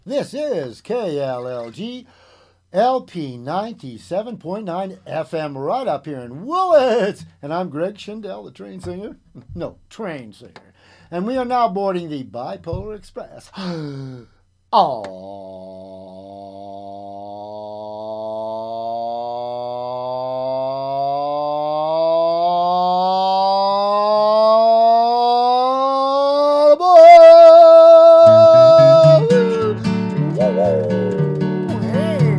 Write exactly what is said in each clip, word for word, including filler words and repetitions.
This is K L L G L P ninety-seven point nine F M right up here in Willits. And I'm Greg Schindel, the train singer. No, train singer. And we are now boarding the Bipolar Express. All aboard! Hey,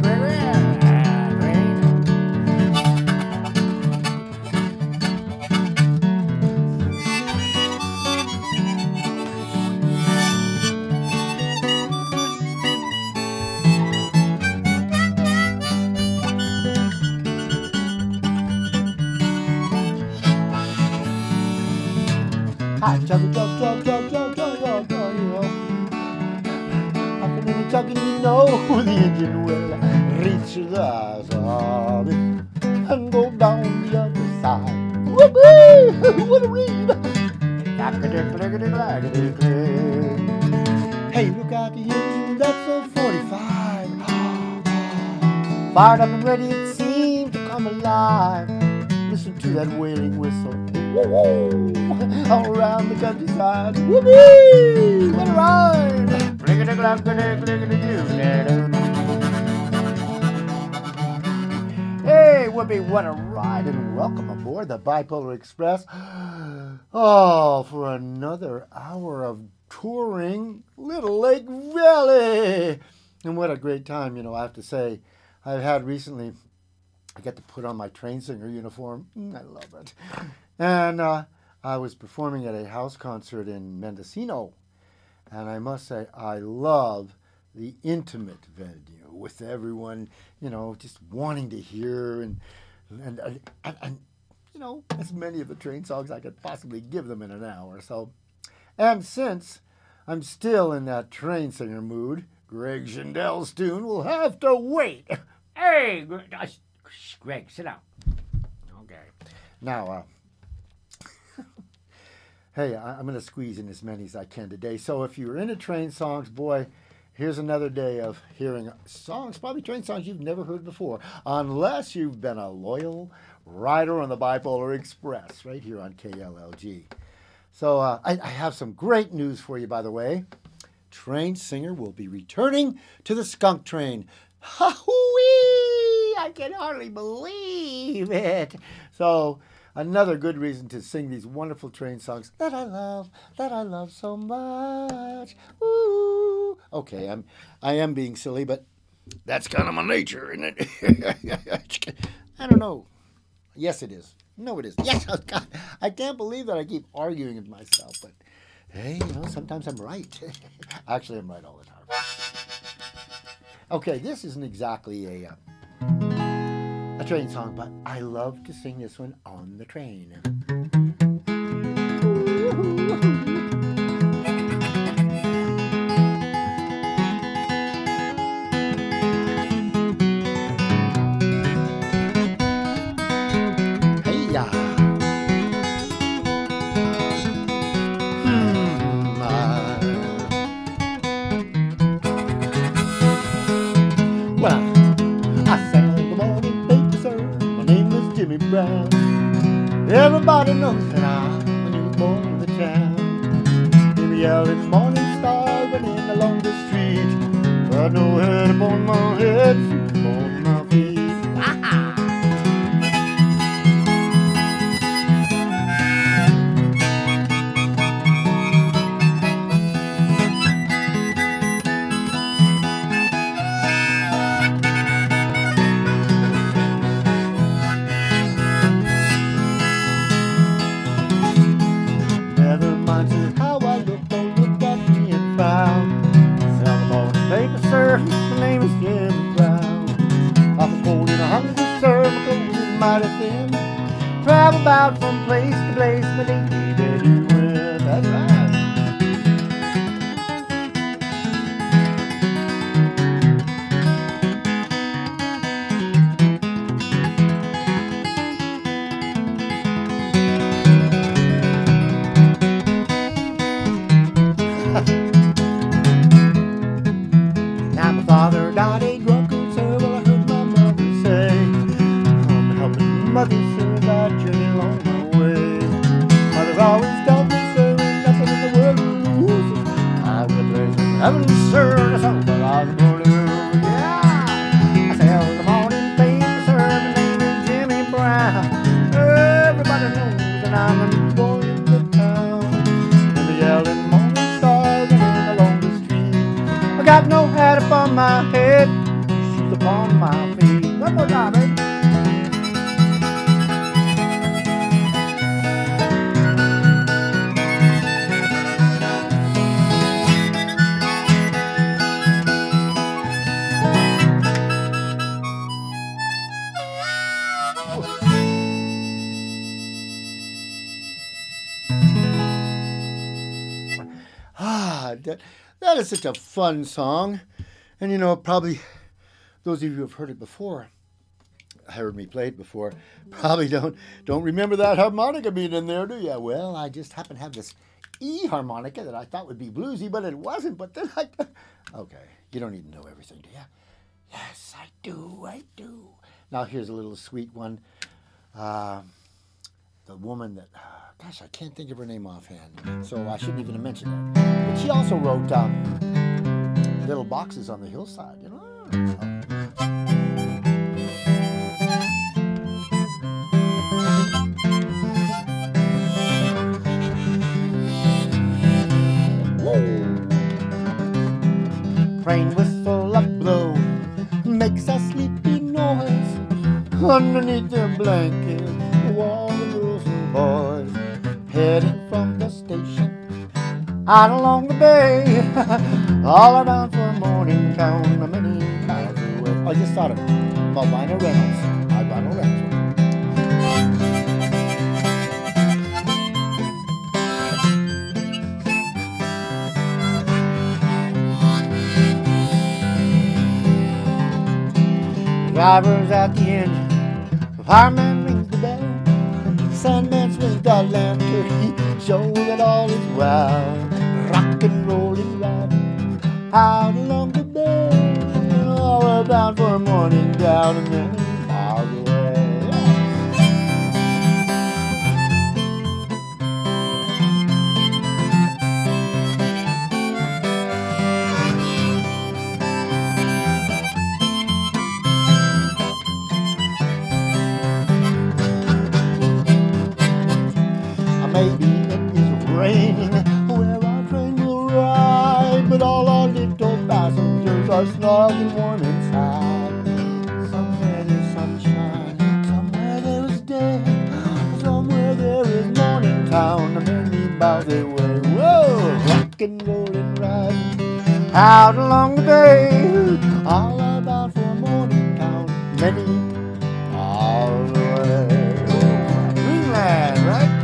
Hi, chugga, chug, chug, chug, chug, chug, chug, chug, you know. Hopping in the chugging, you know, the engine will reach the side and go down the other side. Whoopee! What a read! Hey, look out the engine, that's old forty-five. Fired up and ready, it seemed to come alive. Listen to that wailing whistle. All around the countryside. Whoopee! What a ride! Hey, whoopee, what a ride, and welcome aboard the Bipolar Express. Oh, for another hour of touring Little Lake Valley. And what a great time, you know, I have to say, I've had recently. I get to put on my train singer uniform. I love it. And uh, I was performing at a house concert in Mendocino. And I must say, I love the intimate venue with everyone, you know, just wanting to hear and, and, and, and, you know, as many of the train songs I could possibly give them in an hour. So, and since I'm still in that train singer mood, Greg Schindel's tune will have to wait. Hey, Greg, sit down. Okay. Now, uh, hey, I, I'm going to squeeze in as many as I can today. So if you're into train songs, boy, here's another day of hearing songs, probably train songs you've never heard before, unless you've been a loyal rider on the Bipolar Express right here on K L L G. So uh, I, I have some great news for you, by the way. Train singer will be returning to the Skunk Train. Ha-hoo-wee! I can hardly believe it. So, another good reason to sing these wonderful train songs that I love, that I love so much. Ooh. Okay, I'm, I am being silly, but that's kind of my nature, isn't it? I don't know. Yes, it is. No, it is. Yes, oh God, I can't believe that I keep arguing with myself, but hey, you know, sometimes I'm right. Actually, I'm right all the time. Okay, this isn't exactly a uh, a train song, but I love to sing this one on the train. Hey-ya! Hmm, uh, well, I sell the morning paper, sir. My name is Jimmy Brown. Everybody knows that I'm a newborn in the town. Hear me out in the morning star running along the street. Got no head upon my head, shoes upon my feet. Never mind just how I look, don't look at me and frown. Sell the morning paper, sir. My name is Jimmy Brown. I'm cold and hungry, sir. My clothes is mighty thin. Travel about from place to place, my lady, that you win. That's right. Father died a drunkard, sir. Well, I heard my mother say, I'm helping mother, sir, that journey along my way. Mother always told me, sir, ain't nothing in the world to lose. I will place in heaven, sir, the song that I was born to lose. Yeah! I sail the morning paper, sir, my name is Jimmy Brown. Everybody knows that I'm a boy in the town. And the yelling morning stars and along the street. I got no hat upon my head, shoes upon my feet. One more time, baby. Ah, that, that is such a fun song. And you know, probably those of you who have heard it before, heard me play it before, probably don't don't remember that harmonica being in there, do you? Well, I just happen to have this E harmonica that I thought would be bluesy, but it wasn't. But then I... Okay, you don't need to know everything, do you? Yes, I do, I do. Now here's a little sweet one. Uh, the woman that... Uh, gosh, I can't think of her name offhand, so I shouldn't even have mentioned that. But she also wrote um, Little Boxes on the Hillside, you know? Train whistle a blow makes a sleepy noise underneath their blankets. All the girls and boys heading from the station out along the bay, all around for Morningtown, many miles away. I just thought of Malvina Reynolds. Malvina Reynolds. Driver's at the engine, the fireman rings the bell, Sandman swings the lantern, he shows that all is well. Rock and rollin' riding out along the bay, all bound for Morningtown and many miles away. Maybe it is raining where our train will ride, but all our little passengers are snug and warm inside. Somewhere there's sunshine, somewhere there is day, somewhere there is Morningtown, many miles away. Whoa, rock and rollin' riding out along the bay, all about for Morningtown, many miles away. Greenland, right?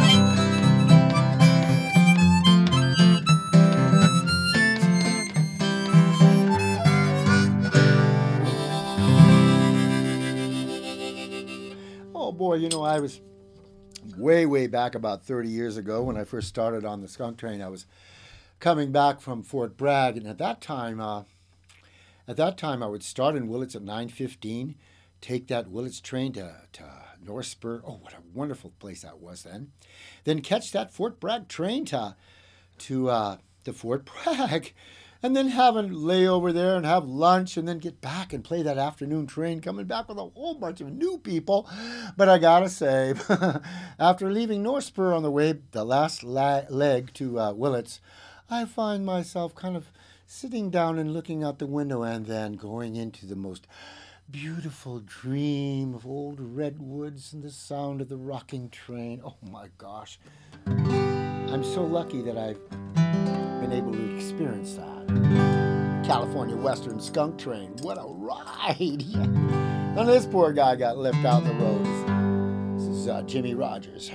Boy, you know, I was way, way back about thirty years ago when I first started on the skunk train. I was coming back from Fort Bragg, and at that time, uh, at that time, I would start in Willits at nine fifteen, take that Willits train to, to North Spur. Oh, what a wonderful place that was then. Then catch that Fort Bragg train to to uh, to Fort Bragg. And then have a layover there and have lunch and then get back and play that afternoon train coming back with a whole bunch of new people. But I gotta say, after leaving North Spur on the way, the last la- leg to uh, Willits, I find myself kind of sitting down and looking out the window and then going into the most beautiful dream of old redwoods and the sound of the rocking train. Oh my gosh. I'm so lucky that I've been able to experience that. California Western skunk train. What a ride. Yeah. And this poor guy got left out in the roads. This is uh, Jimmy Rogers.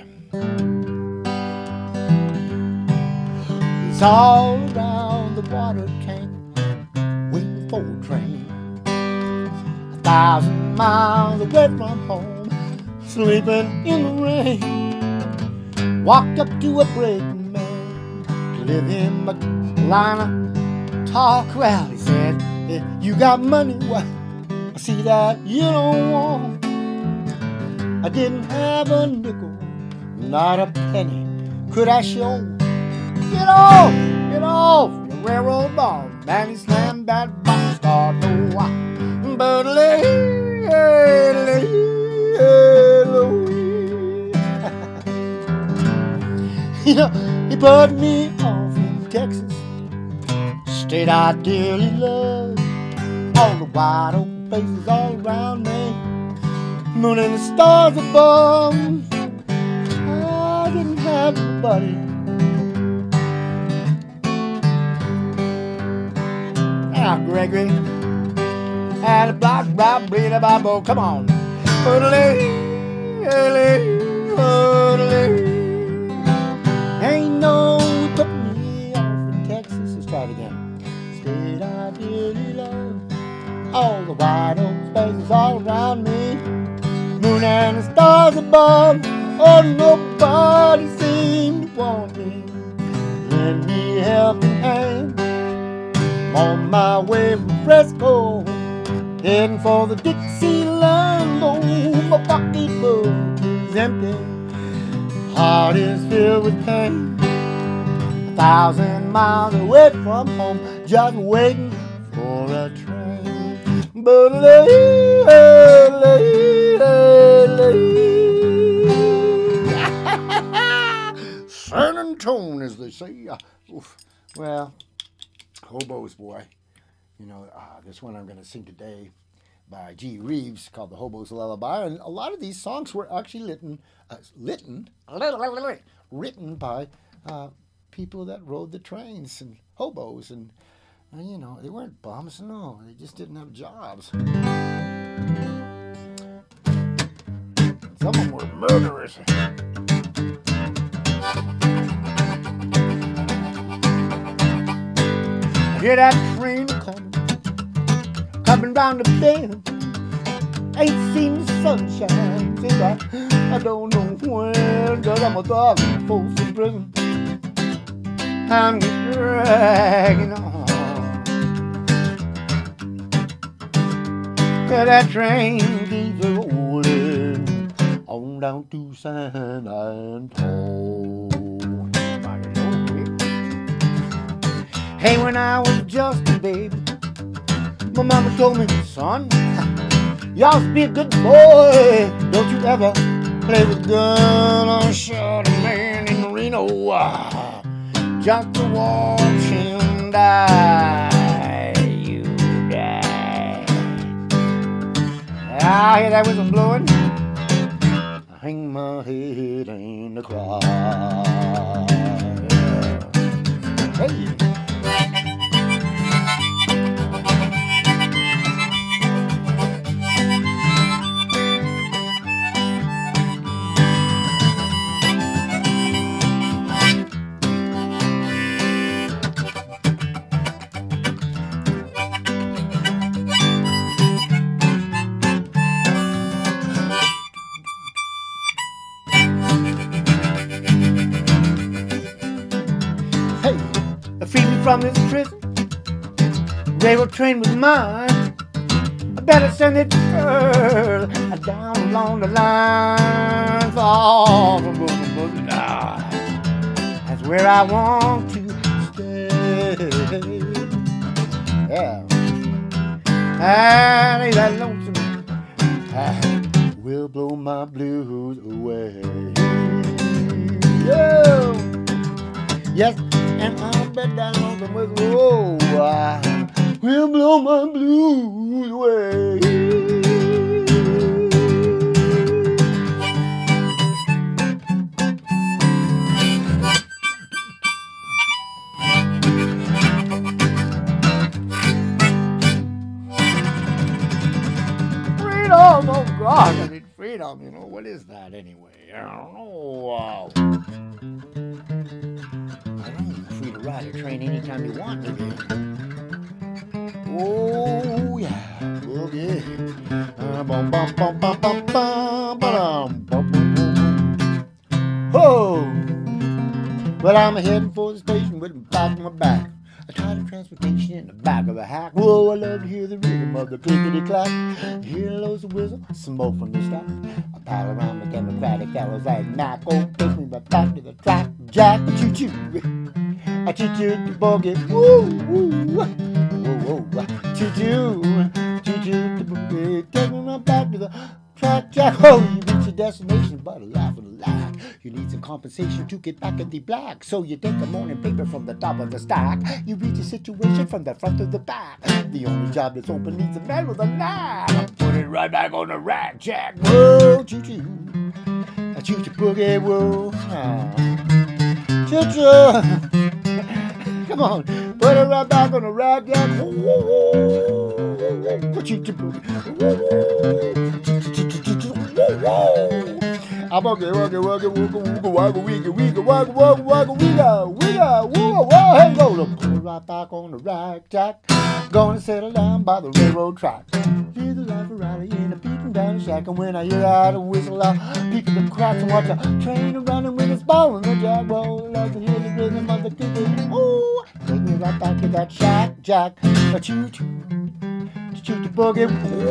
He's all around the water tank waiting for a train. A thousand miles away from home, sleeping in the rain. Walked up to a brakeman to live him a line of talk. Well, he said, If you got money, well, I see that you don't want. I didn't have a nickel, not a penny could I show. Get off, get off, the railroad bar. Man, he slammed that boxcar door. But you know, he put me off in Texas, state I dearly love. All the wide open places all around me, moon and the stars above. I didn't have nobody. Now, Gregory, had a block, rock, breed, a Bible. Come on. Ain't no put me off in Texas. Let's try it again. State I dearly love. All the wide open spaces all around me, moon and the stars above. Oh, nobody seemed to want me. Lend me a helping hand. I'm on my way from Fresco, heading for the Dixieland. Oh, my pocketbook is empty, heart is filled with pain. A thousand miles away from home, just waiting for a train. But lay, lay, lay, San Antone, as they say. Oof. Well, Hobos, boy. You know, uh, this one I'm going to sing today by G. Reeves, called The Hobo's Lullaby. And a lot of these songs were actually written, uh, written, written by uh, people that rode the trains and hobos. And, uh, you know, they weren't bums, no. They just didn't have jobs. Some of them were murderers. I hear that train coming, coming round the bend. Ain't seen the sunshine since I, I don't know when. Cause I'm a dog and folks in prison. I'm dragging on. Yeah, that train keeps rolling on down to San Antone. Hey, when I was just a baby, my mama told me, son, you ought to be a good boy. Don't you ever play with a gun or shot a man in Reno. Just to watch him die, you die. I hear that whistle blowing, I hang my head and I cry. Hey. Free me from this prison, railroad train was mine. I better send it further down along the line, far from broken books. Nah, that's where I want to stay. Yeah, and ain't that lonesome? I will blow my blues away. Yeah. Yes. And I bet that lonesome whistle, oh, I will blow my blues away. Freedom, oh God, I need freedom. You know, what is that anyway? I don't know. Uh, Ride a train anytime you want me to. Oh yeah, boogie. Uh, bum, bum, bum, bum, bum, bum, bum, bum, bum. Oh, well I'm heading for the station with the back on my back. A tired of transportation in the back of a hack. Whoa, I love to hear the rhythm of the clickety-clack. Hear the lows of whistle, smoke from the stack. I pal around the Democratic fellows like Mac. Oh, take me right back to the track, Jack. Choo-choo. I choo-choo the boogie. Woo, woo. Whoa, whoa. Choo-choo. Choo-choo the boogie. Take me right back to the track, Jack. Oh, you reach your destination, but a laugh and a laugh. You need some compensation to get back in the black. So you take a morning paper from the top of the stack. You read your situation from the front to the back. The only job that's open needs a man with a knife. Put it right back on the rack, Jack. Whoa, choo-choo. I choo-choo boogie, whoa. Ah. Choo-choo. Come on. Put it right back on the rack, Jack. Whoa. Choo-choo boogie. Whoa. I'm okay, wugga, wugga, wugga, wugga, wugga, wigga, wigga, wugga, wugga, wugga, wigga, wigga, wugga, wugga, hey, go to put it right back on the rack, Jack. Gonna settle down by the railroad track. Hear the life of Riley in a beating down the shack, and when I hear out a whistle, I'll peek at the cracks and watch a train running with its ball in the jack. Well, I love to hear the rhythm of the kicking. Ooh, take me right back to that shack, Jack. A choo choo, choo choo boogie.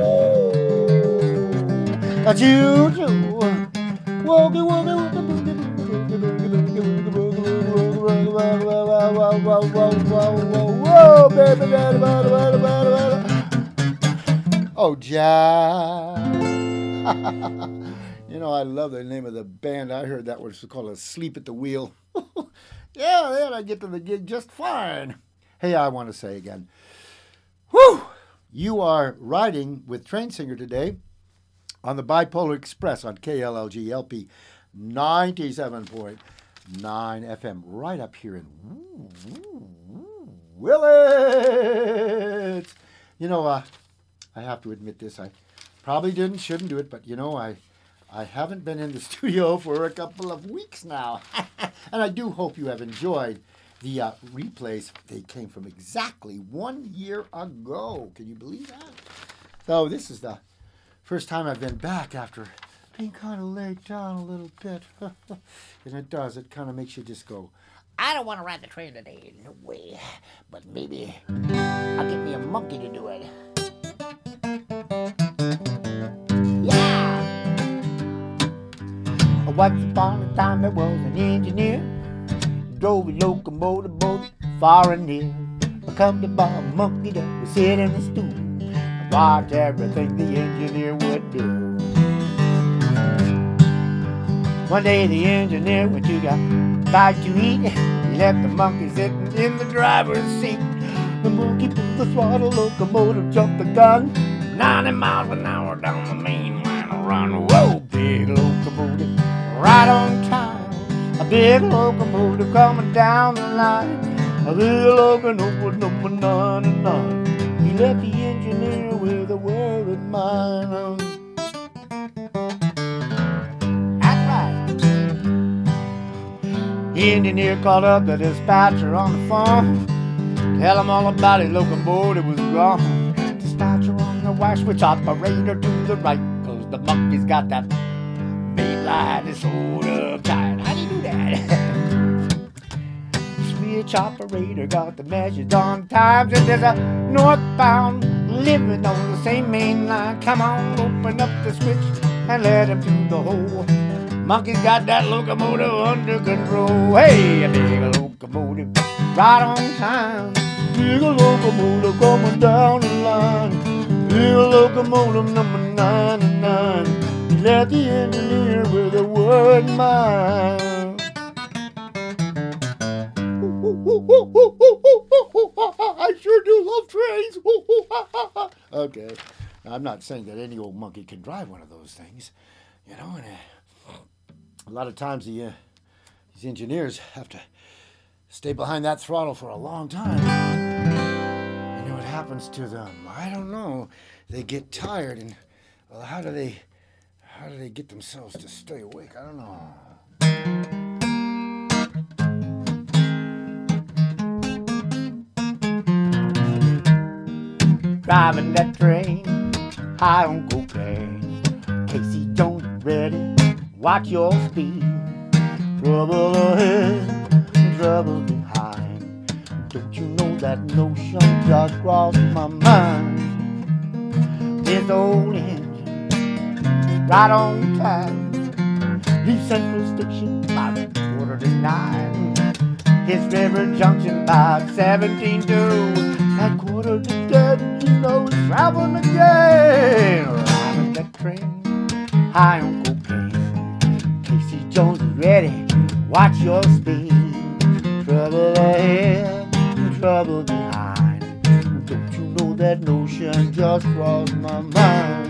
Ooh, a choo choo. Woogie, woogie, woogie, boogie, boogie, boogie, boogie, boogie, boogie, whoa, whoa, whoa, baby, baby, baby, baby, baby. Oh, Jack. You know, I love the name of the band. I heard that was called Asleep at the Wheel. Yeah, then I get to the gig just fine. Hey, I want to say again, whew, you are riding with Train Singer today on the Bipolar Express on K L L G L P ninety-seven point nine F M, right up here in Willits. You know, uh, I have to admit this. I probably didn't, shouldn't do it, but you know, I, I haven't been in the studio for a couple of weeks now. And I do hope you have enjoyed the uh, replays. They came from exactly one year ago. Can you believe that? So this is the first time I've been back after being kind of laid down a little bit. And it does. It kind of makes you just go, I don't want to ride the train today. No way. But maybe I'll get me a monkey to do it. Yeah! Once upon a time there was an engineer. Drove a locomotive both far and near. Come to buy a monkey that would sit in the stool. Watch everything the engineer would do. One day the engineer went to get bite to eat. He left the monkey sitting in the driver's seat. The monkey pulled the throttle, locomotive jumped the gun. ninety miles an hour down the main line run. Whoa, big locomotive, right on time. A big locomotive coming down the line. A big locomotive number ninety-nine. He left the engineer with a worried mind. That's right. The engineer called up the dispatcher on the phone. Tell him all about his locomotive was gone. Dispatcher on the wire, switch operator to the right. Cause the monkey's got that main line is sort of tight. How do you do that? Switch operator got the measures on times. And there's a northbound living on the same main line. Come on, open up the switch and let him through the hole. Monkey's got that locomotive under control. Hey, a big locomotive, right on time. Big locomotive coming down the line. Big locomotive number ninety-nine. He left the engineer with a word in mind. I sure do love trains. Okay, now, I'm not saying that any old monkey can drive one of those things, you know. And uh, a lot of times the uh, these engineers have to stay behind that throttle for a long time. You know what happens to them? I don't know. They get tired, and well, how do they how do they get themselves to stay awake? I don't know. Driving that train, high on cocaine. Casey Jones ready, watch your speed. Trouble ahead, trouble behind. Don't you know that that notion just crossed my mind. This old engine, right on time, leaves Central Station about quarter to nine. Hits River Junction about seventeen to at quarter to ten. You know he's traveling again. Riding that train, high on cocaine. Casey Jones is ready. Watch your speed. Trouble ahead, trouble behind. Don't you know that notion just crossed my mind?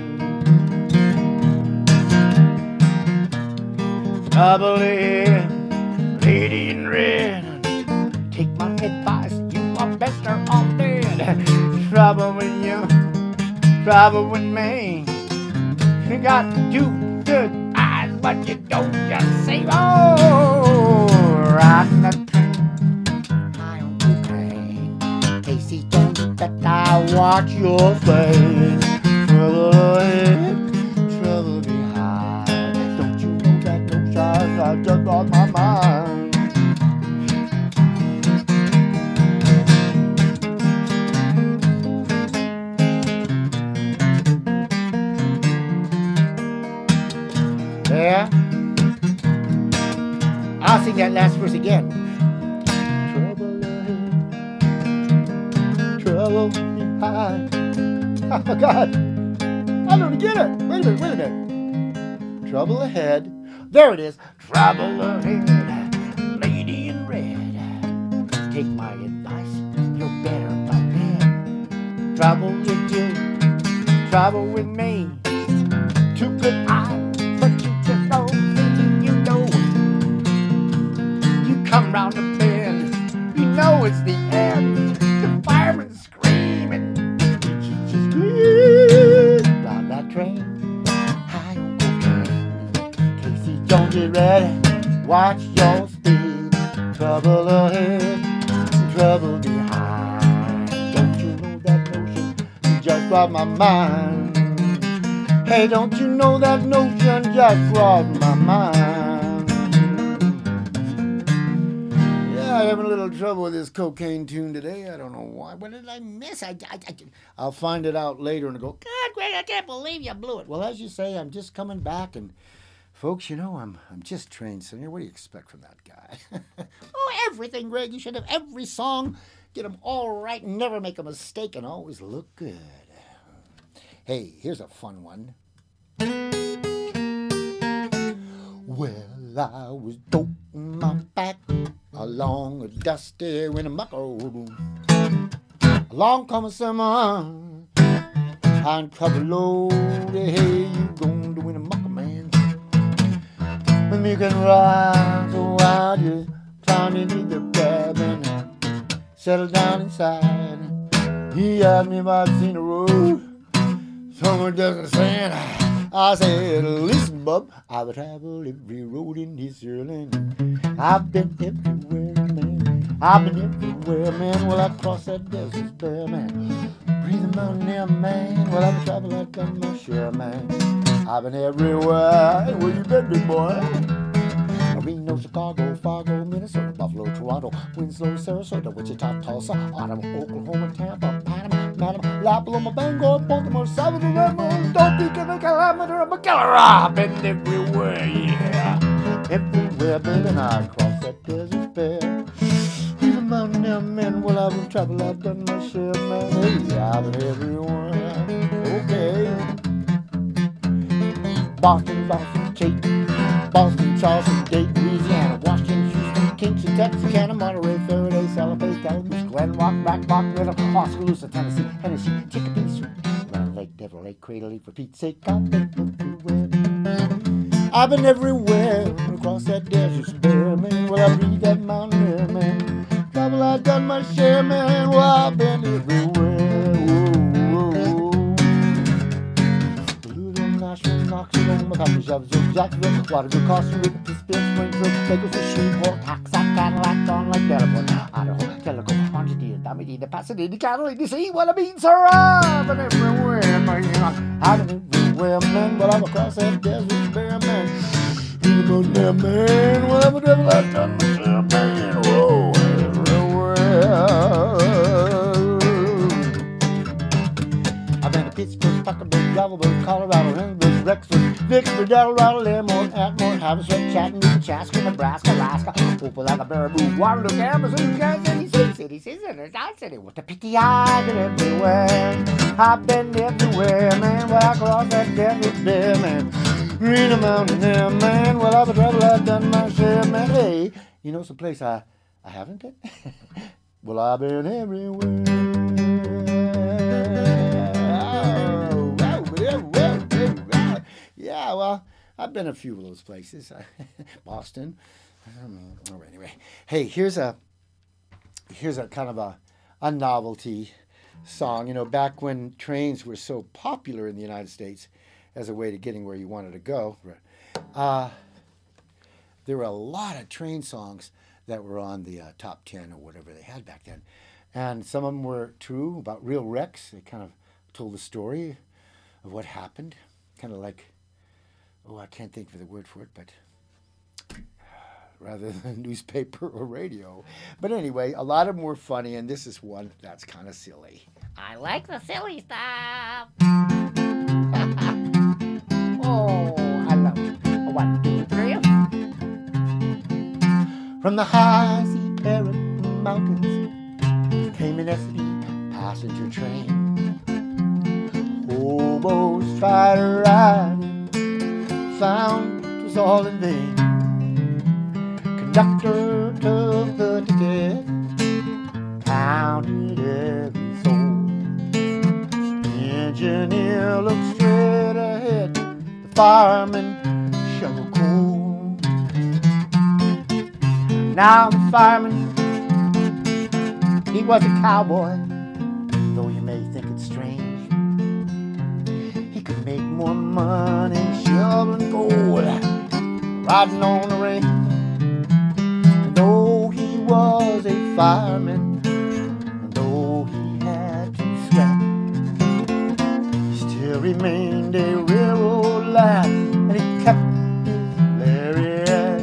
Trouble ahead, lady in red. Take my advice, you are better off dead. Trouble with you, trouble with me. You got two good eyes, but you don't just say, oh, riding that train, high on the train. Casey Jones, that I watch your face. Trouble ahead, trouble behind. Don't you know that no shine I just on my mind? Yeah, I'll sing that last verse again. Trouble ahead, trouble behind. Oh God, I don't get it. Wait a minute, wait a minute. Trouble ahead. There it is. Trouble ahead, lady in red. Take my advice, you're better by then. Trouble with you, trouble with me. Two good eyes. Come round the bend, you know it's the end. The fireman's screaming, just scream round that train, high on cocaine. Casey Jones, get ready, watch your speed. Trouble ahead, trouble behind. Don't you know that notion just crossed my mind? Hey, don't you know that notion just crossed my mind? I'm having a little trouble with this cocaine tune today. I don't know why. What did I miss? I, I, I, I'll find it out later and go, God, Greg, I can't believe you blew it. Well, as you say, I'm just coming back. And, folks, you know, I'm I'm just trained singer. What do you expect from that guy? Oh, everything, Greg. You should have every song. Get them all right and never make a mistake and always look good. Hey, here's a fun one. Well, I was doting my back along a dusty winter mucker. Along come a summer, and cover load. Hey, you going to win a mucker, man? When you can ride so wild, you climb into the cabin, settle down inside. He asked me if I'd seen a road. Someone doesn't say it. I said, listen, bub, I've traveled every road in this here land. I've been everywhere, man. I've been everywhere, man. Well, I crossed that desert bare, man. Breathing mountain air, man. Well, I've traveled, I've done my share, man. I've been everywhere. Hey, where you been, big boy? Reno, Chicago, Fargo, Minnesota, Buffalo, Toronto, Winslow, Sarasota, Wichita, Tulsa, Ottawa, Oklahoma, Tampa, Panama, Manama, La Paloma, Bangor, Baltimore, Salvador, Ramos, don't be giving a kilometer of a killer. I've been everywhere, yeah. Everywhere, baby, and I crossed that desert fair. Even mountain there, man, well, I've been traveling, I've done my share, man. Hey, I've been everywhere. Okay. Boston, Boston, Chase, Boston, Charleston, Dayton, Louisiana, Washington, Houston, Kingston, Texarkana, Monterey, Faraday, Salapace, Kalamazoo, Glen Rock, Black Rock, River, Oskaloosa, Tennessee, Hennessy, Chicopee, Sweet, Round Lake, Devil Lake, Crater Lake, for Pete's sake, I've been everywhere. I've been everywhere, across that desert bare, man. Well, I breathe that mountain air, man. Travel, I've done my share, man. Well, I've been everywhere. Whoa, whoa. Nashville, Knoxville, McCarthy, Jacksonville, Jacksonville, Waterville, Costa Rica, Pittsburgh, Springfield, Bakersfield, Shreveport, Hackensack, Cadillac, Dawn Lake, Delaware, Idaho, Tellico, Argentina, Damedina, Pasadena, Catalina, see what I mean, sir? I've been everywhere, man. I've been everywhere, man. Well, I'm across that desert bare, man. Even though there, man. Well, I'm a devil, I've done my share, man. Whoa, everywhere. and a Pittsburgh, Puckerburg, Gravelburg, Colorado, Hillsburg, Rexburg, Vicksburg, Delaware, Learmore, Atmore, Haverstraw, Chattanooga, Chaska, Nebraska, Alaska, Opelika, Baraboo, Waterloo, Amazon, Kansas City, City, City, City, Dodge City. With the pity I've been everywhere. I've been everywhere, man. Well, I crossed that desert there, man. Green a mountain there, man. Well, I've traveled, I've done my share, man. Hey, you know some place I, I haven't been? Well, I've been everywhere. Oh, well, well, well, well, well. Yeah, well, I've been a few of those places. Boston. Um, oh, anyway, hey, here's a here's a kind of a, a novelty song. You know, back when trains were so popular in the United States as a way to getting where you wanted to go, uh, there were a lot of train songs that were on the uh, top ten or whatever they had back then. And some of them were true, about real wrecks. They kind of told the story of what happened. Kind of like, oh, I can't think of the word for it, but rather than newspaper or radio. But anyway, a lot of them were funny, and this is one that's kind of silly. I like the silly stuff. Oh, I love it. One, two, three. From the high Sierra Mountains came an S P passenger train. Hobos tried to ride it, found it was all in vain. Conductor took the ticket, counted every soul. The engineer looked straight ahead, the fireman shoveled coal. Now the fireman, he was a cowboy, though you may think it strange. He could make more money shoveling coal, riding on the range. And though he was a fireman, and though he had to sweat, he still remained a railroad lad, and he kept his lariat.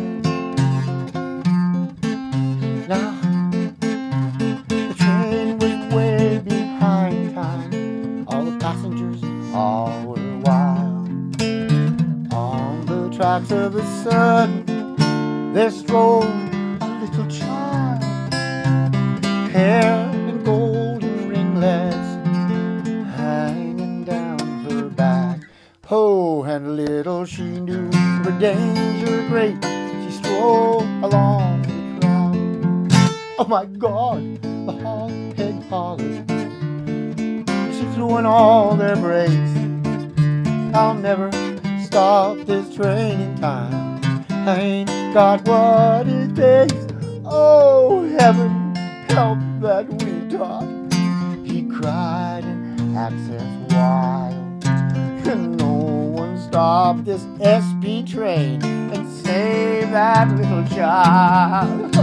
Now, the train was way behind time. All the passengers, all were wild. On the tracks of a sudden, there strolled a little child. Hair and golden ringlets hanging down her back. Oh, and little she knew her danger great. She strolled along. Oh my God, the hog-head hollered. She threw in all their brakes. I'll never stop this train in time. I ain't got what it takes. Oh, heaven, help that retard. He cried in accents wild. And no one stopped this S P train and saved that little child.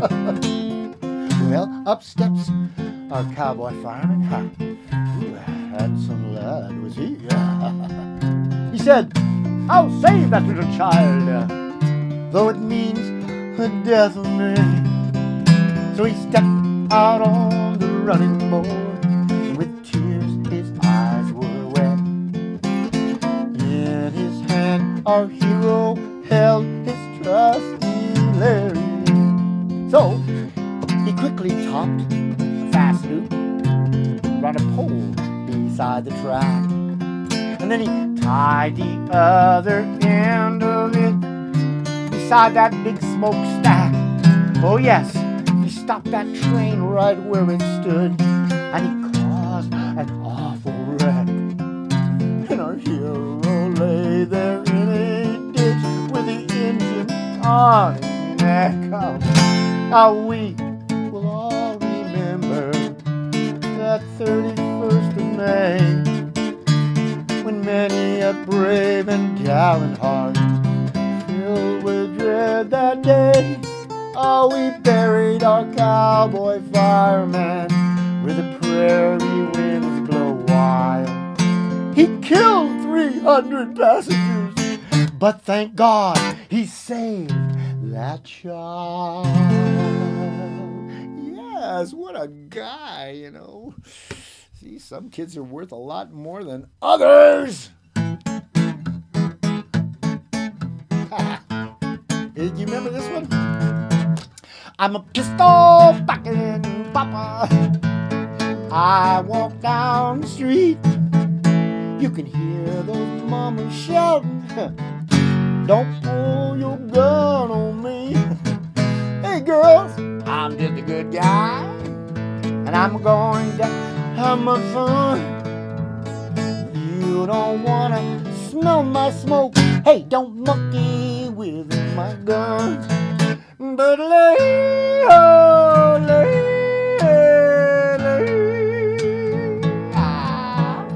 Well, up steps our cowboy fireman. Ha. Ooh, handsome lad was he. He said, I'll save that little child, though it means the death of me. So he stepped out on the running board, and with tears his eyes were wet. In his hand our hero held his trusty lariat. So he quickly topped a fast loop, ran a pole beside the track, and then he tied the other end of it beside that big smokestack. Oh yes, he stopped that train right where it stood, and he caused an awful wreck. And our hero lay there in a ditch with the engine on his neck. Oh, how we will all remember that thirty-first of May, when many a brave and gallant heart filled with dread that day. Oh, we buried our cowboy fireman where the prairie winds blow wild. He killed three hundred passengers, but thank God he saved that child. Yes, what a guy, you know. Gee, some kids are worth a lot more than others. You remember this one? I'm a pistol packing papa. I walk down the street. You can hear those mamas shouting, don't pull your gun on me. Hey girls, I'm just a good guy, and I'm going to have my fun. You don't wanna smell my smoke. Hey, don't monkey with my gun. But lay, oh, lay, lay, ah.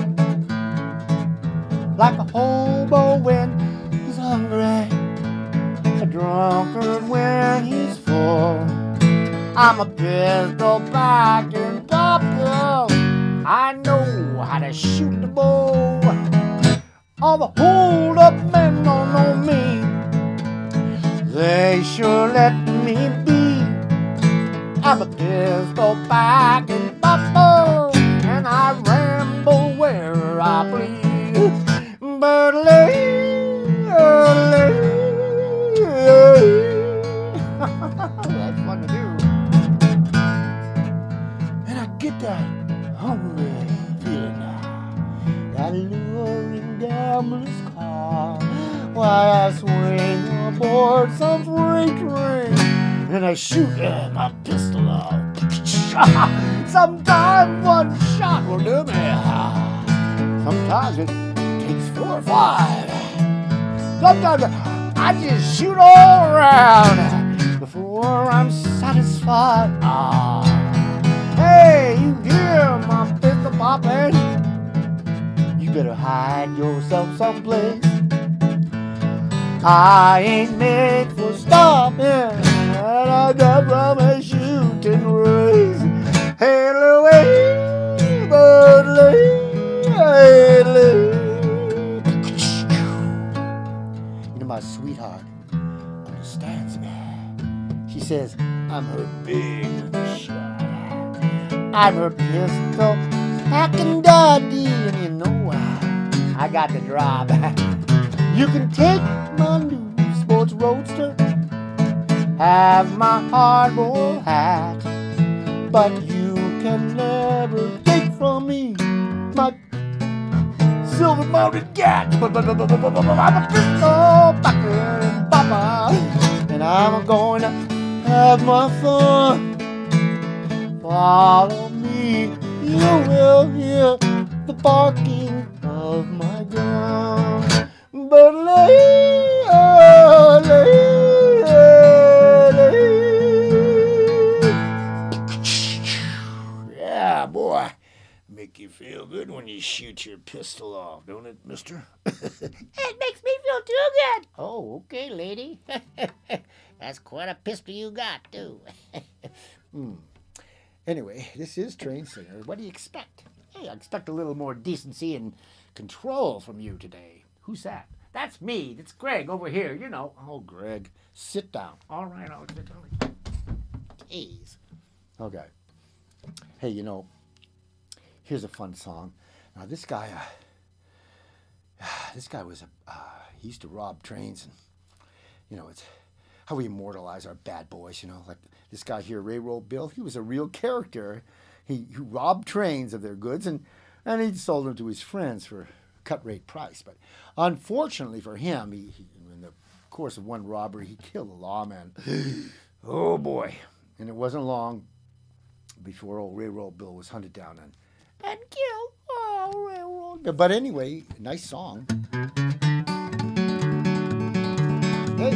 Like a hobo when he's hungry, a drunkard when he's full. I'm a pistol packing papa. I know how to shoot the bull. All the hold up men don't know me. They sure let me be. I'm a pistol packing papa, and I ramble where I please. But lay, oh, lay, that's fun to do. And I get that hungry feeling now, that luring gambler's car, while I swing aboard some freight train, and I shoot uh, my pistol off. Sometimes one shot will do me. Sometimes it takes four or five. Sometimes I just shoot all around before I'm satisfied. Ah, hey, you hear my pistol popping? You better hide yourself someplace. I ain't made for stopping, and I got from a shooting race. Hey, Louie, but hey, you know, my sweetheart understands me. She says I'm her big shot. I'm her pistol packing daddy, and you know I got the drop. You can take my new sports roadster, have my hardball hat, but you can never take from me my silver-mounted gat. I'm a pistol packing papa, and I'm going to have my fun. Follow me, you will hear the barking of my gun. But lay, oh, lay, lay. Yeah, boy. Make you feel good when you shoot your pistol off, don't it, mister? It makes me feel too good. Oh, okay, lady. That's quite a pistol you got, too. Hmm. Anyway, this is Train Singer. What do you expect? Hey, I expect a little more decency and control from you today. Who's that? That's me. That's Greg over here, you know. Oh, Greg, sit down. All right, I'll sit down. Jeez. Okay. Hey, you know, here's a fun song. Now, this guy, uh, this guy was a, uh, he used to rob trains, and, you know, it's how we immortalize our bad boys, you know, like this guy here, Railroad Bill. He was a real character. He, he robbed trains of their goods, and, and he sold them to his friends for cut rate price. But unfortunately for him, he, he, in the course of one robbery, he killed a lawman. Oh boy. And it wasn't long before old Railroad Bill was hunted down and, and killed. Oh, Railroad Bill. But anyway, nice song. Hey.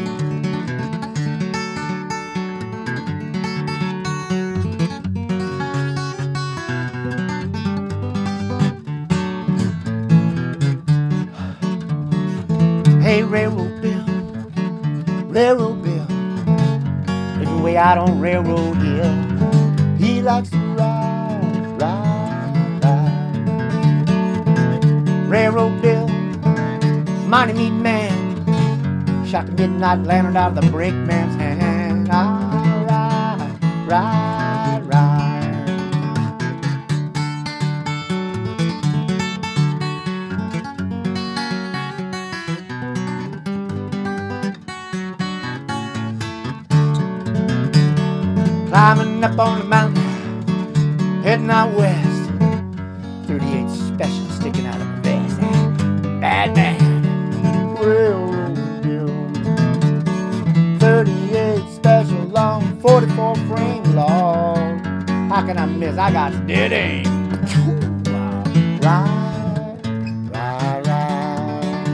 Hey, Railroad Bill, Railroad Bill, every way out on Railroad Hill, he likes to ride, ride, ride. Railroad Bill, mighty meat man, shot the midnight lantern out of the brakeman's hand. I ride, ride, ride. Climbing up on the mountain, heading out west. thirty-eight special sticking out of my vest. Bad man, railroad bill. thirty-eight special long, forty-four frame log. How can I miss? I got dead aim. Ride, ride, ride.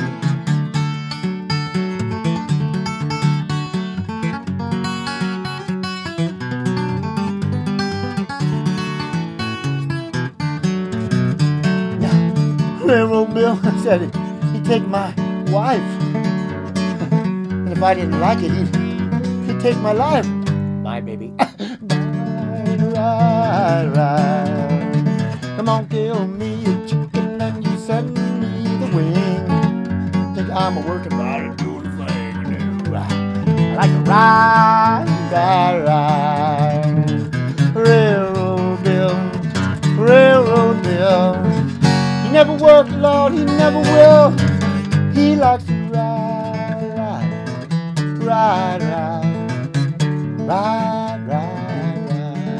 Now, Railroad Bill said it. He'd take my wife. And if I didn't like it, he'd, he'd take my life. Bye, baby. Ride, ride, ride. Come on, kill me a chicken and you send me the wing. Think I'm a working body doing the thing. I like to ride, ride, ride. Railroad Bill, Railroad Bill. He never worked, Lord, he never will. He likes to ride, ride, ride, ride, ride, ride,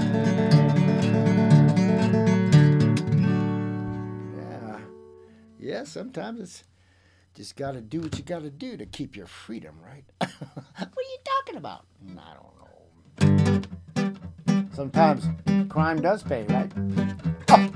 ride. Yeah, yeah. Sometimes it's just got to do what you got to do to keep your freedom, right? What are you talking about? I don't know. Sometimes crime does pay, right? Oh.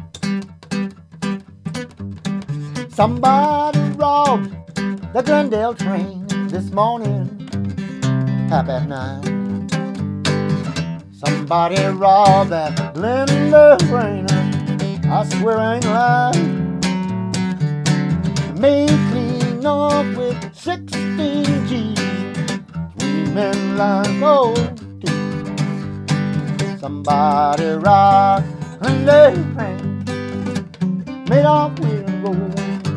Somebody robbed the Glendale train this morning, half past nine. Somebody robbed that Glendale train, I swear I ain't lying. Made clean off with sixteen G's, three men line gold. Somebody robbed the Glendale train, made off with gold.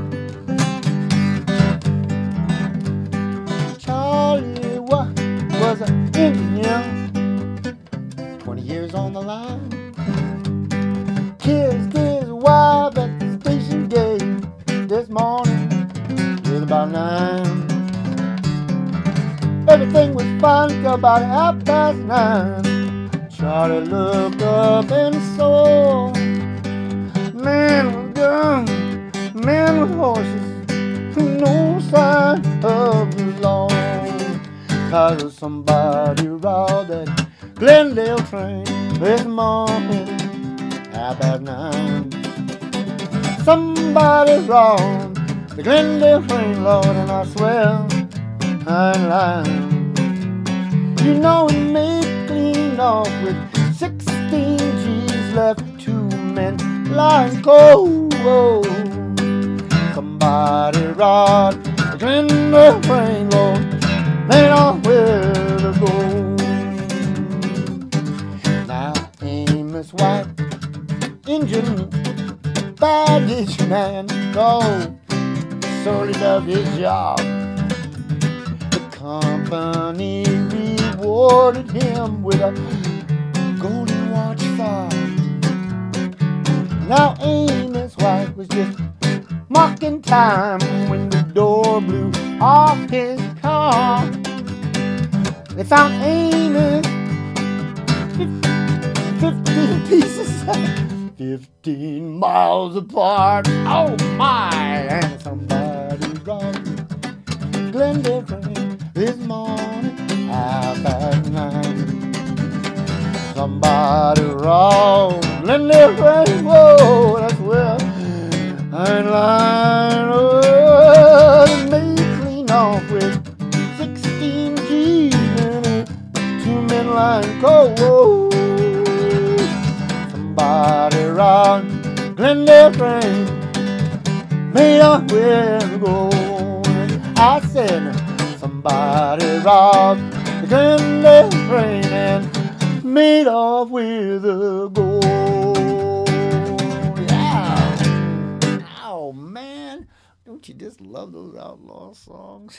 Charlie was an engineer, twenty years on the line. Kissed his wife at the station gate this morning, it was about nine. Everything was fine till about half past nine. Charlie looked up and saw man with guns, man with horses, no sign of the law. Cause somebody robbed that Glendale train this morning, half past nine. Somebody robbed the Glendale train, Lord, and I swear I ain't lying. You know he made clean off with sixteen G's, left two men lying cold. Somebody robbed the Glendale train, Lord, made off with the gold. Now Amos White, engine baggage man, oh, sorely loved his job. The company rewarded him with a golden watch fob. Now Amos White was just marking time when the door blew off his car. They found Amos fifteen pieces, fifteen miles apart. Oh my! And somebody robbed Glendale train this morning, half past nine. Somebody robbed Glendale train. Whoa, that's where I ain't lying. Oh, they made clean off with sixteen G's and a two men lying cold. Somebody robbed Glendale train, made off with gold. I said somebody robbed the Glendale train and made off with the gold. Yeah. Oh man, don't you just love those outlaw songs?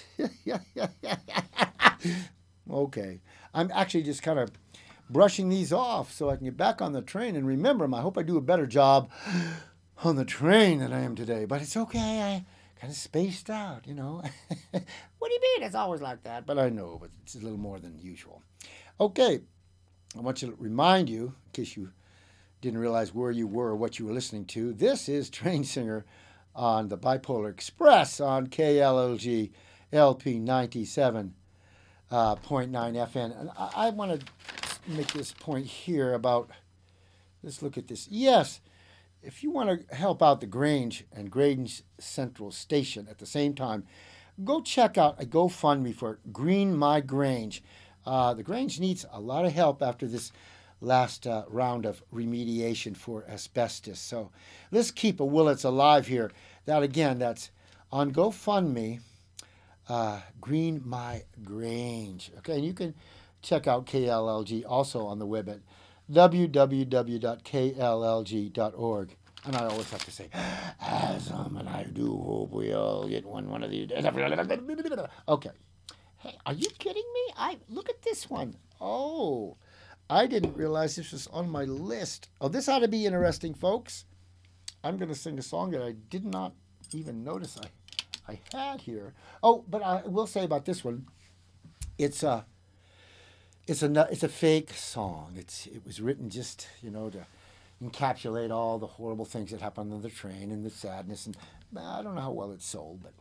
Okay, I'm actually just kind of brushing these off so I can get back on the train and remember them. I hope I do a better job on the train than I am today, but it's okay. I kind of spaced out, you know. What do you mean? It's always like that. But I know, but it's a little more than usual. Okay, I want to remind you, in case you didn't realize where you were or what you were listening to, this is Train Singer on the Bipolar Express on K L L G L P ninety-seven point nine F M. And I, I want to make this point here about, let's look at this. Yes, if you want to help out the Grange and Grange Central Station at the same time, go check out a GoFundMe for Green My Grange. Uh, the Grange needs a lot of help after this last uh, round of remediation for asbestos. So let's keep a Willits alive here. That again, that's on GoFundMe, uh, Green My Grange. Okay, and you can check out K L L G also on the web at w w w dot k l l g dot org. And I always have to say, as um, and I do hope we all get one one of these. Okay. Hey, are you kidding me? I look at this one. Oh, I didn't realize this was on my list. Oh, this ought to be interesting, folks. I'm going to sing a song that I did not even notice I, I had here. Oh, but I will say about this one, it's a, it's a, it's a fake song. It's it was written just you know to encapsulate all the horrible things that happened on the train and the sadness, and I don't know how well it's sold, but.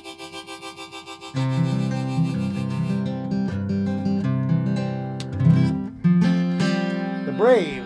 The Brave.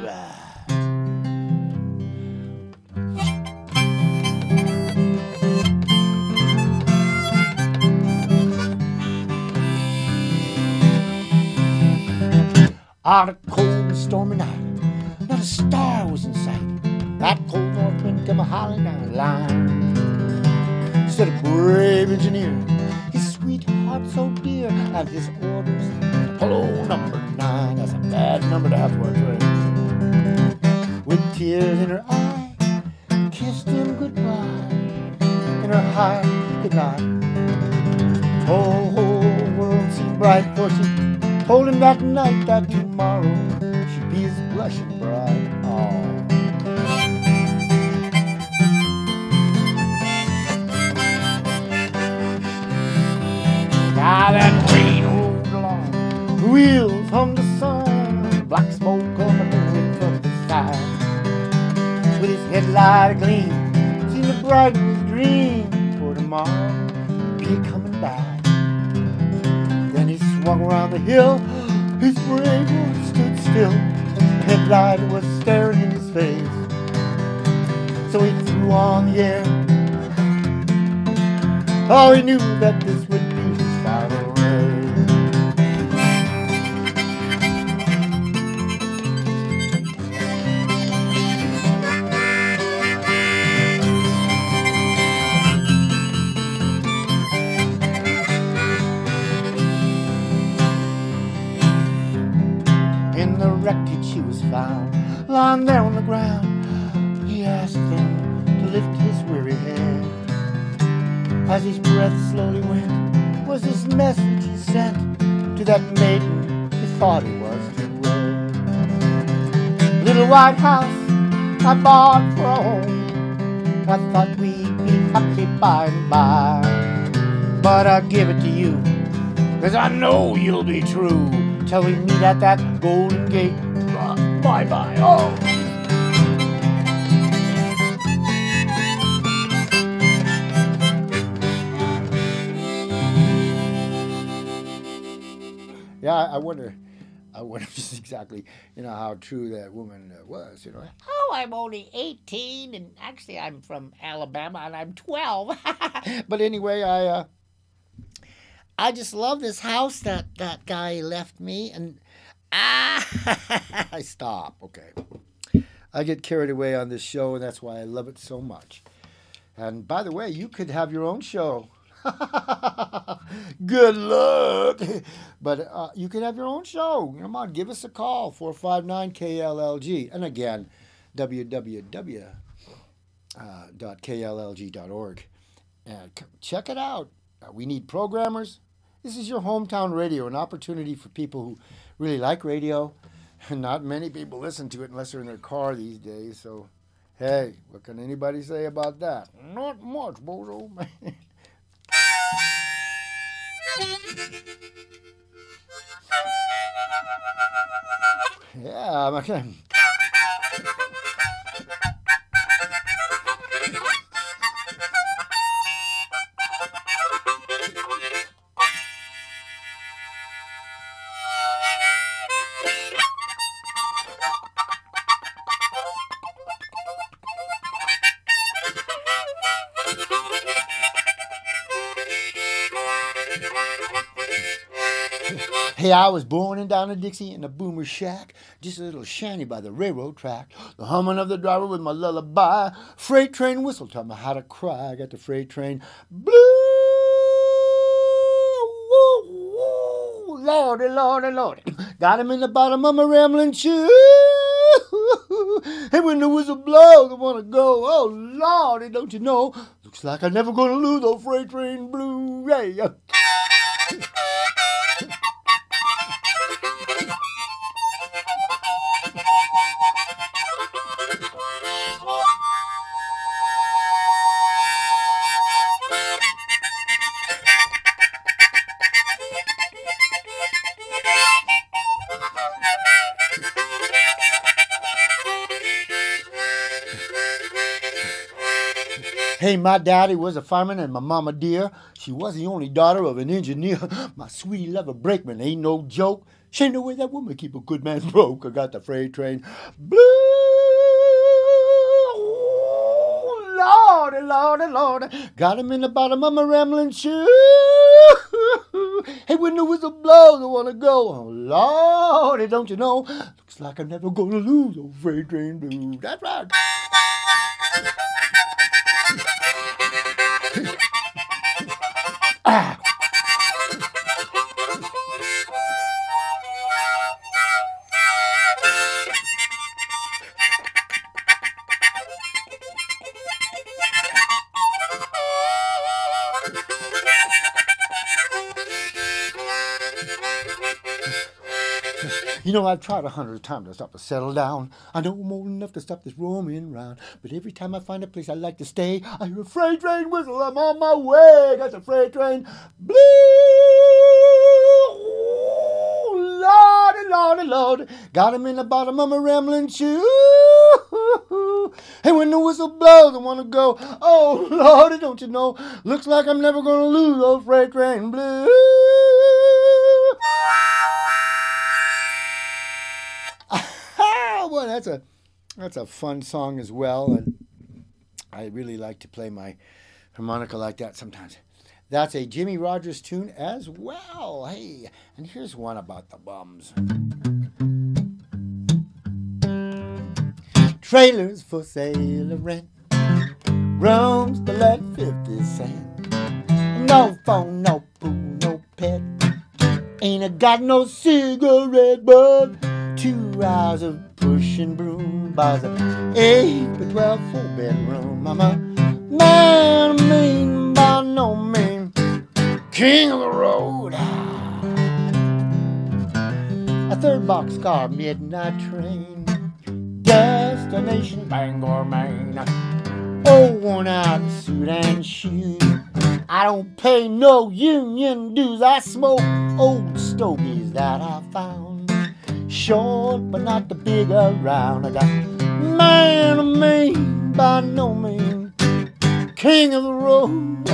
On a cold and stormy night, not a star was in sight. That cold north wind come a-howling down the line. Said a brave engineer, his sweetheart so dear, and his orders, hello, number nine. That's a bad number to have for a train. With tears in her eye, kissed him goodbye. In her heart, good night. Oh, whole world seemed bright, for she told him that night that tomorrow she'd be his blushing bride. Oh. Now that train rolled along, the wheels hummed the song, black smoke coming from the side. With his headlight gleam, seemed to brighten his dream, for tomorrow he'd be coming back. Then he swung around the hill, his brave horse stood still. The headlight was staring in his face, so he threw on the air. Oh, he knew that this would be his final race. In the wreckage he was found, lying there on the ground. He asked them to lift his weary head. As his breath slowly went, was this message he sent to that maiden he thought he was to wed. Little white house I bought for a home, I thought we'd be happy by and by. But I give it to you, 'cause I know you'll be true till we meet at that golden gate. Bye-bye, oh! Yeah, I wonder, I wonder just exactly, you know, how true that woman uh, was, you know. Oh, I'm only eighteen, and actually I'm from Alabama, and I'm twelve. But anyway, I, uh, I just love this house that that guy left me, and ah, I stop, okay. I get carried away on this show, and that's why I love it so much. And by the way, you could have your own show. Good luck. But uh, you can have your own show. Come on, give us a call, four five nine K L L G. And again, w w w dot k l l g dot org. And check it out. Uh, we need programmers. This is your hometown radio, an opportunity for people who really like radio. And not many people listen to it unless they're in their car these days. So, hey, what can anybody say about that? Not much, bozo. Yeah, okay. Hey, I was born in down in Dixie in a boomer shack, just a little shanty by the railroad track. The humming of the driver with my lullaby. Freight train whistle taught me how to cry. I got the freight train blue. Woo, woo, Lordy, Lordy, Lordy. Got him in the bottom of my rambling shoe. And when the whistle blows, I want to go. Oh, Lordy, don't you know? Looks like I'm never going to lose those freight train blue. Yeah. Hey, my daddy was a fireman and my mama dear, she was the only daughter of an engineer. My sweetie love a brakeman ain't no joke. She ain't no way that woman keep a good man broke. I got the freight train blue. Lordy, Lordy, Lordy. Got him in the bottom of my rambling shoe. Hey, when the whistle blows, I want to go. Oh, Lordy, don't you know? Looks like I'm never going to lose old freight train blue. That's right. Ah. You know, I've tried a hundred times to stop to settle down. I know I'm old enough to stop this roaming round. But every time I find a place I like to stay, I hear a freight train whistle. I'm on my way. That's a freight train blue. Lordy, Lordy, Lordy. Got him in the bottom of my rambling shoe. Hey, when the whistle blows, I want to go. Oh, Lordy, don't you know? Looks like I'm never going to lose those freight train blue. Boy, that's a that's a fun song as well, and I really like to play my harmonica like that sometimes. That's a Jimmy Rogers tune as well. Hey, and here's one about the bums. Trailers for sale or rent, rooms to let fifty cent. No phone, no pool, no pet. Ain't I got no cigarette, but two hours of pushing broom buys an eight by twelve four bedroom. I'm a man, I mean by no mean king of the road. A third boxcar midnight train, destination Bangor, Maine. Oh, worn out suit and shoes. I don't pay no union dues. I smoke old stogies that I found. Short, but not the big around. I got man of me by no means king of the road.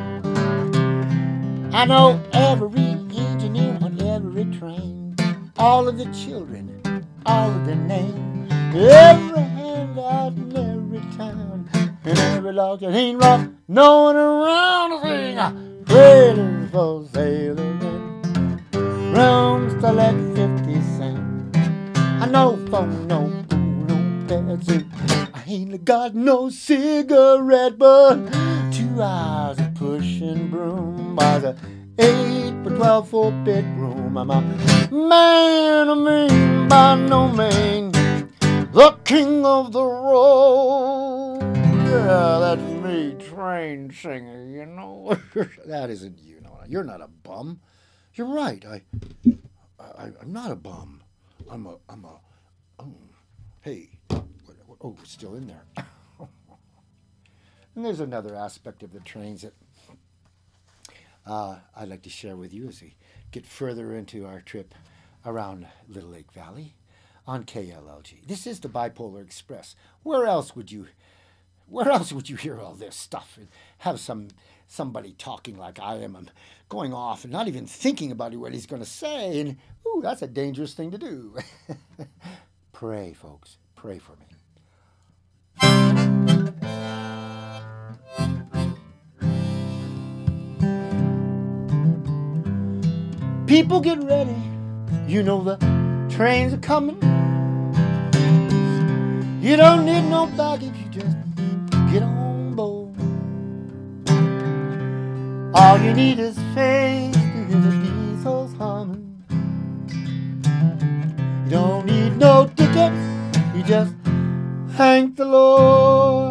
I know every engineer on every train, all of the children, all of their names, every handout in every town, and every log that ain't rough, no one around the thing. Trailers for sale and rooms to let fifty cent. I know phone, no fool, no pets. I ain't got no cigarette, but two hours of pushing broom by the eight by twelve four bedroom. I'm a man of mean by no mean, the king of the road. Yeah, that's me, train singer, you know. That isn't you, no. You're not a bum. You're right. I, I, I'm not a bum. I'm a, I'm a, oh, hey, oh, it's still in there. And there's another aspect of the trains that uh, I'd like to share with you as we get further into our trip around Little Lake Valley on K L L G. This is the Bipolar Express. Where else would you Where else would you hear all this stuff and have some somebody talking like I am, and going off and not even thinking about what he's going to say? And ooh, that's a dangerous thing to do. Pray, folks. Pray for me. People get ready. You know the trains are coming. You don't need no baggage. You just get on board. All you need is faith to hear the diesels humming. You don't need no ticket. You just thank the Lord.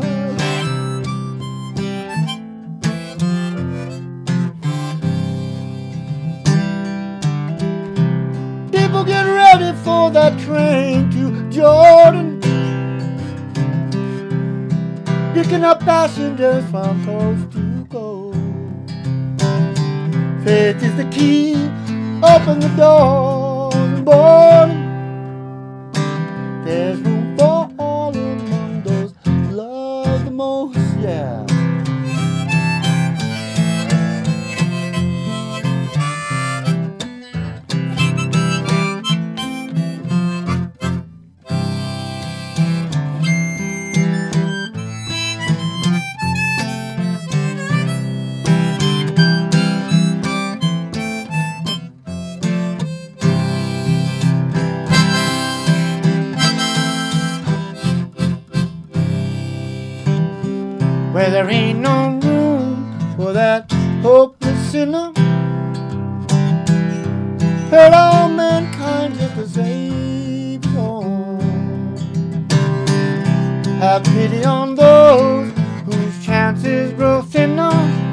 People get ready for that train to Jordan, picking up passengers from coast to coast. Faith is the key, open the doors and boarding. There's room for all among those who love the most, yeah. Where there ain't no room for that hopeless sinner, hurt all mankind just to save his own. Have pity on those whose chances grow thinner.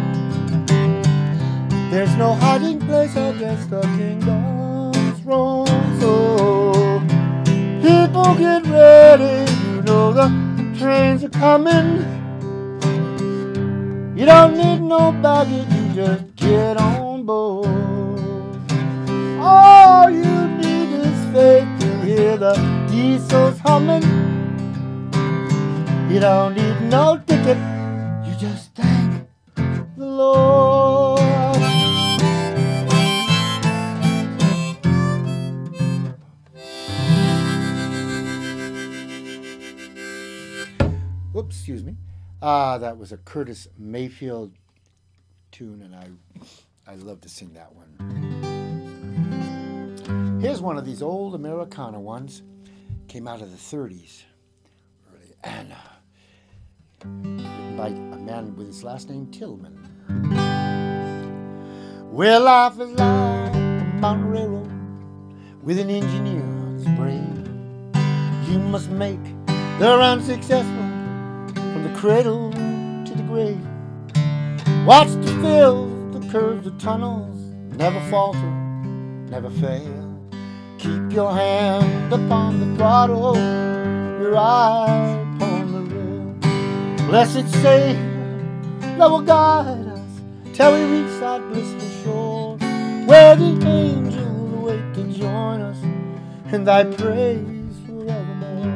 There's no hiding place against the kingdom's throne. So people get ready, you know the trains are coming. You don't need no baggage, you just get on board. All you need is faith to hear the diesels humming. You don't need no ticket, you just thank the Lord. Whoops, excuse me. Ah, that was a Curtis Mayfield tune, and I I love to sing that one. Here's one of these old Americana ones. Came out of the thirties. Early, and uh, written by a man with his last name Tillman. Well, life is like a mountain railroad with an engineer's brain. You must make the run successful from the cradle to the grave. Watch the fields, the curves, the tunnels, never falter, never fail. Keep your hand upon the throttle, your eye upon the rail. Blessed Savior, that will guide us till we reach that blissful shore, where the angels wait to join us in thy praise forevermore.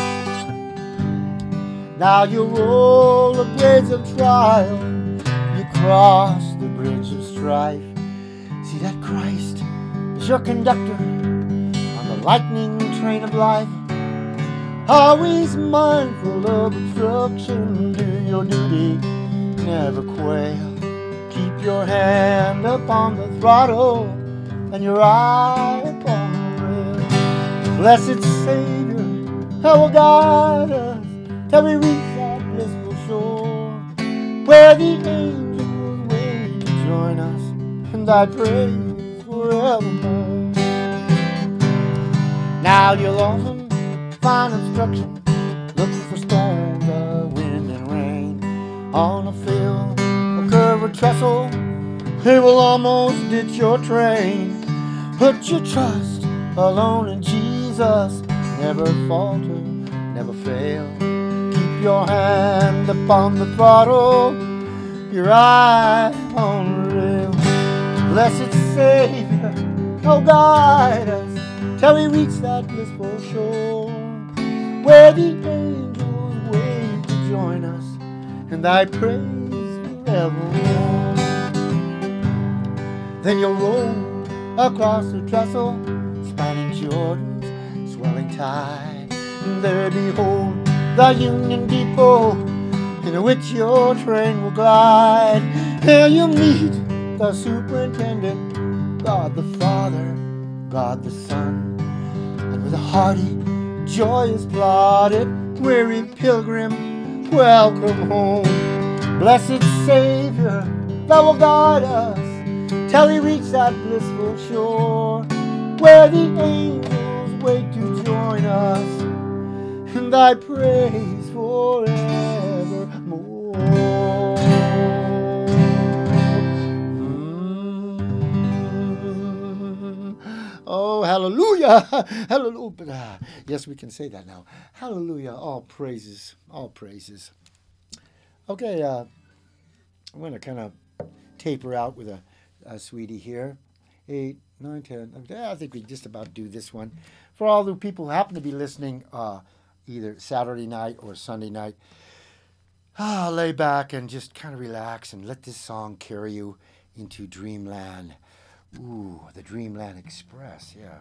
Now you roll the grades of trial, you cross the bridge of strife. See that Christ is your conductor on the lightning train of life. Always mindful of obstruction, do your duty, never quail. Keep your hand upon the throttle and your eye upon the rail. Blessed Savior, that will guide us till we reach that blissful shore, where the angels wait to join us in thy praise forevermore. Now you'll often find instruction looking for storms of wind and rain. On a field, a curve or trestle, they will almost ditch your train. Put your trust alone in Jesus, never falter, never fail. Your hand upon the throttle, your eye on the rail. Blessed Savior, oh guide us till we reach that blissful shore, where the angels wait to join us in thy praise forevermore. Then you'll roll across the trestle, spanning Jordan's swelling tide, and there behold the Union Depot, in which your train will glide. There you'll meet the superintendent, God the Father, God the Son, and with a hearty, joyous plaudit, weary pilgrim, welcome home. Blessed Savior, thou wilt guide us till we reach that blissful shore, where the angels wait to join us in thy praise forevermore. Mm. Oh, hallelujah. Hallelujah. Yes, we can say that now. Hallelujah. All praises. All praises. Okay, uh, I'm going to kind of taper out with a, a sweetie here. Eight, nine, ten. I think we just about do this one. For all the people who happen to be listening uh, either Saturday night or Sunday night, ah, lay back and just kind of relax and let this song carry you into Dreamland. Ooh, the Dreamland Express, yeah.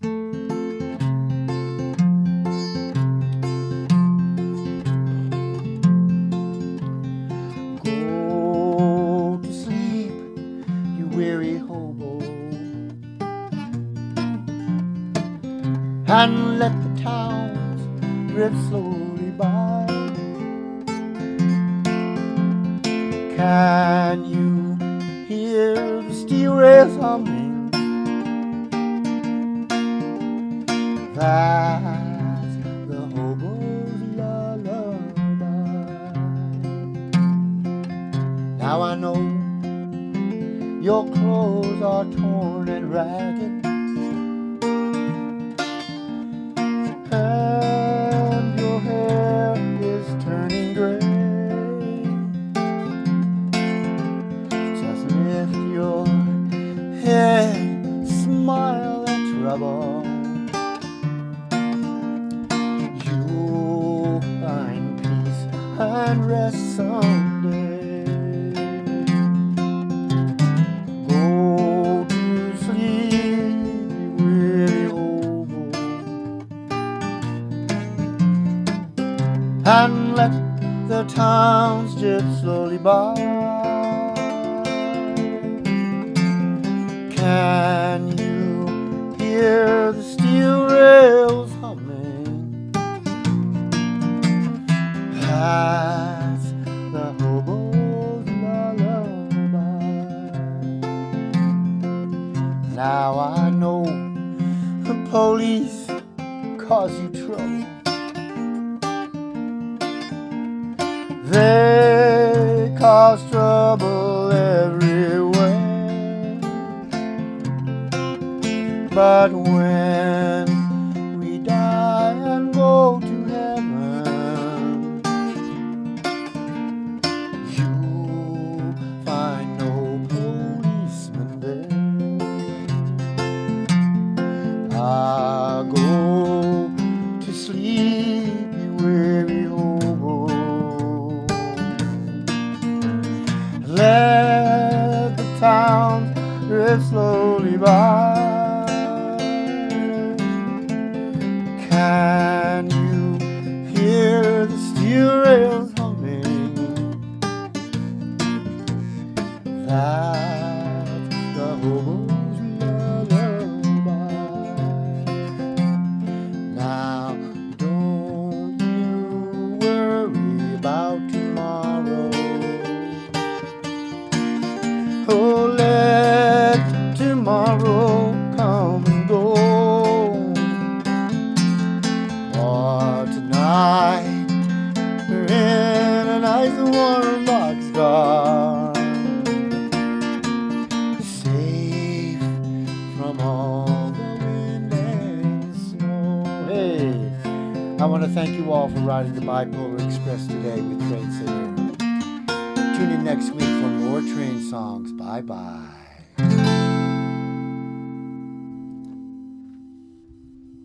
Go to sleep, you weary hobo, and let the towns drift slowly by. Can you hear the steel rails humming? That's the hobo's lullaby. Now I know your clothes are torn and ragged, and your hair is turning gray. Just lift your head, smile at trouble. You'll find peace and rest someday. Go to sleep, you weary hobo, and let the towns drift slowly by. Can you hear the steel rails humming? That's the hobo's lullaby. Now I know the police cause you trouble. They cause trouble everywhere. But when we die and go to heaven, you'll find no policeman there. I'll go to sleep, you weary hobo. Let the town drift slowly by. Can you hear the steel rails humming? That's the hobo's lullaby. Now don't you worry about tomorrow. Oh, let tomorrow come and go. For tonight we're in a nice warm boxcar, safe from all the wind and snow. Hey, I want to thank you all for riding the Bipolar Express today with Train Singer. Tune in next week for more train songs. Bye-bye.